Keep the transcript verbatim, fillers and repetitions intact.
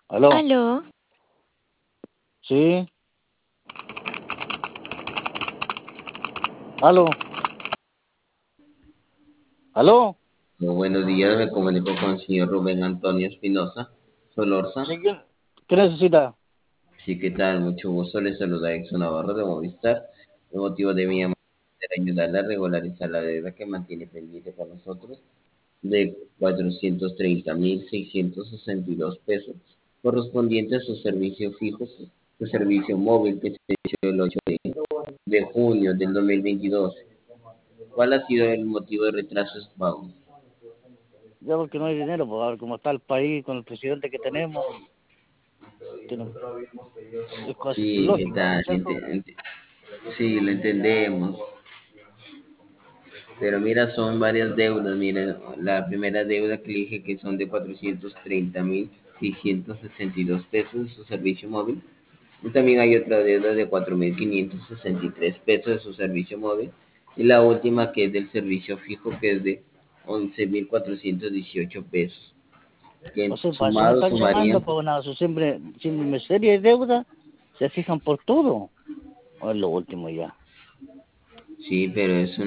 Aló, Aló, sí, aló, aló. Muy buenos días, me comunico con el señor Rubén Antonio Espinosa Solorza. Sí, ¿qué, qué necesita? Sí, ¿qué tal? Mucho gusto, les saluda Exxon Navarro de Movistar. El motivo de mi llamada es ayudarle a regularizar la deuda que mantiene pendiente con nosotros de cuatrocientos treinta mil seiscientos sesenta y dos pesos, correspondiente a su servicio fijo, su servicio móvil que se inició el ocho de junio del dos mil veintidós. ¿Cuál ha sido el motivo de retraso de su pago? Ya porque no hay dinero, pues a ver cómo está el país con el presidente que tenemos, que no- es casi Sí, ¿qué lógico, ¿no tal? es cierto? Ente- ente- Sí, lo entendemos. Pero mira, son varias deudas. Mira, la primera deuda que le dije que son de cuatrocientos treinta mil seiscientos sesenta y dos pesos de su servicio móvil. Y también hay otra deuda de cuatro mil quinientos sesenta y tres pesos de su servicio móvil. Y la última que es del servicio fijo, que es de once mil cuatrocientos dieciocho pesos. O Que sea, para eso me sumados están llamando, sumarían. pues nada, eso siempre, siempre me serie de deuda, se fijan por todo. O es lo último ya. Sí, pero es